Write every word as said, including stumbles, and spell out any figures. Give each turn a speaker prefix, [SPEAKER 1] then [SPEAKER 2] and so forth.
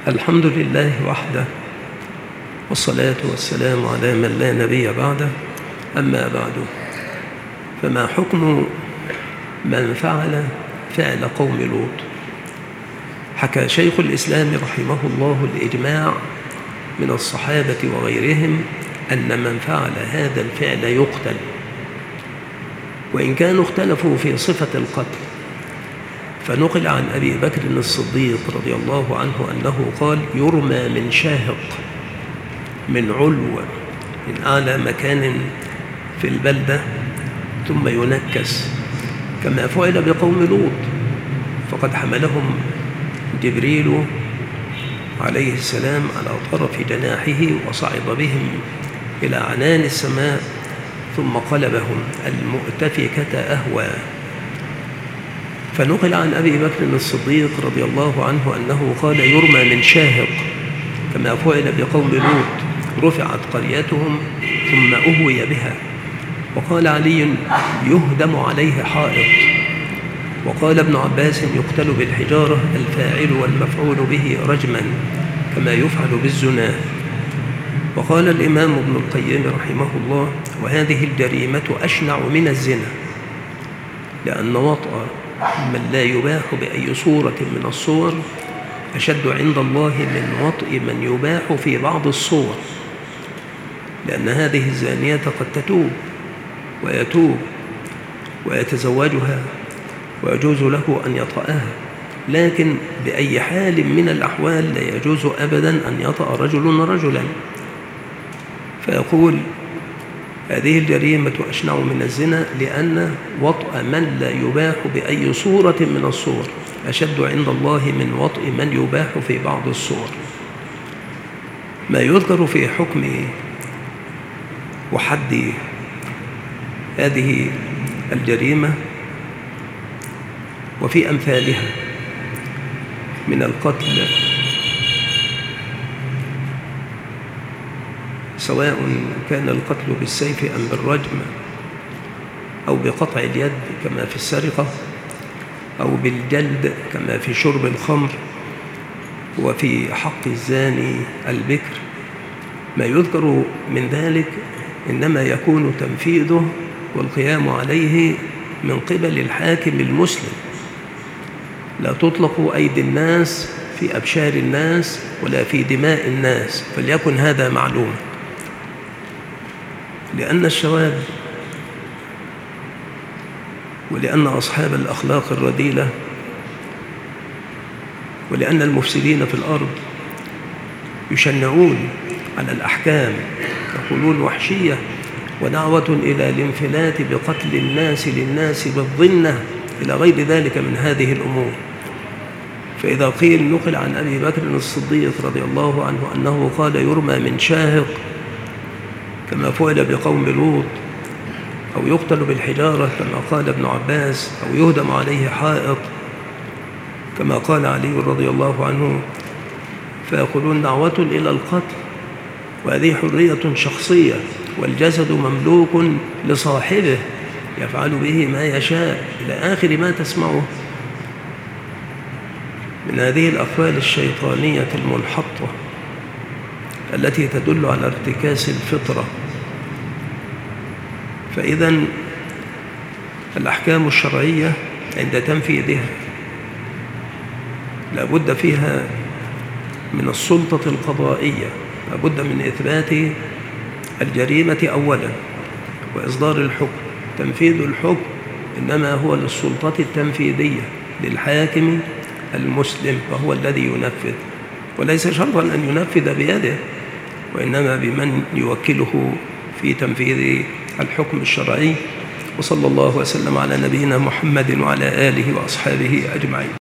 [SPEAKER 1] الحمد لله وحده، والصلاة والسلام على من لا نبي بعده. أما بعد، فما حكم من فعل فعل قوم لوط؟ حكى شيخ الإسلام رحمه الله الإجماع من الصحابة وغيرهم أن من فعل هذا الفعل يقتل، وإن كانوا اختلفوا في صفة القتل. فنقل عن أبي بكر الصديق رضي الله عنه أنه قال: يرمى من شاهق، من علو، من أعلى مكان في البلدة، ثم ينكس، كما فعل بقوم لوط. فقد حملهم جبريل عليه السلام على طرف جناحه وصعد بهم إلى عنان السماء، ثم قلبهم المؤتفكة أهوى. فنقل عن أبي بكر الصديق رضي الله عنه أنه قال: يرمى من شاهق، كما فعل بقوم لوط، رفعت قريتهم ثم أهوي بها. وقال علي: يهدم عليه حائط. وقال ابن عباس: يقتل بالحجارة الفاعل والمفعول به رجما، كما يفعل بالزنا. وقال الإمام ابن القيم رحمه الله: وهذه الجريمة أشنع من الزنا، لأن وطأ من لا يباح بأي صورة من الصور أشد عند الله من وطئ من يباح في بعض الصور، لأن هذه الزانية قد تتوب ويتوب ويتزوجها ويجوز له أن يطأها، لكن بأي حال من الأحوال لا يجوز أبدا أن يطأ رجل رجلا. فيقول: هذه الجريمة أشنع من الزنا، لأن وطأ من لا يباح بأي صورة من الصور أشد عند الله من وطئ من يباح في بعض الصور. ما يذكر في حكم وحد هذه الجريمة وفي أمثالها من القتل، سواء كان القتل بالسيف أم بالرجم، أو بقطع اليد كما في السرقة، أو بالجلد كما في شرب الخمر، وفي حق الزاني البكر. ما يذكر من ذلك إنما يكون تنفيذه والقيام عليه من قبل الحاكم المسلم. لا تطلق أيدي الناس في أبشار الناس ولا في دماء الناس، فليكن هذا معلوم. لأن الشواذ ولأن أصحاب الأخلاق الرذيلة ولأن المفسدين في الأرض يشنعون على الأحكام، يقولون وحشية ودعوة إلى الانفلات بقتل الناس للناس بالظنة إلى غير ذلك من هذه الأمور. فإذا قيل نقل عن أبي بكر الصديق رضي الله عنه أنه قال: يرمى من شاهق، كما فعل بقوم لوط، أو يقتل بالحجارة كما قال ابن عباس، أو يهدم عليه حائط كما قال علي رضي الله عنه، فيقولون دعوة إلى القتل، وهذه حرية شخصية، والجسد مملوك لصاحبه يفعل به ما يشاء، إلى آخر ما تسمعه من هذه الأقوال الشيطانية المنحطة التي تدل على ارتكاس الفطرة. فإذا الأحكام الشرعية عند تنفيذها لا بد فيها من السلطة القضائية، لا بد من إثبات الجريمة أولا وإصدار الحكم. تنفيذ الحكم إنما هو للسلطة التنفيذية، للحاكم المسلم، وهو الذي ينفذ، وليس شرطا أن ينفذ بيده، وإنما بمن يوكله في تنفيذ الحكم الشرعي. وصلى الله وسلم على نبينا محمد وعلى آله وأصحابه أجمعين.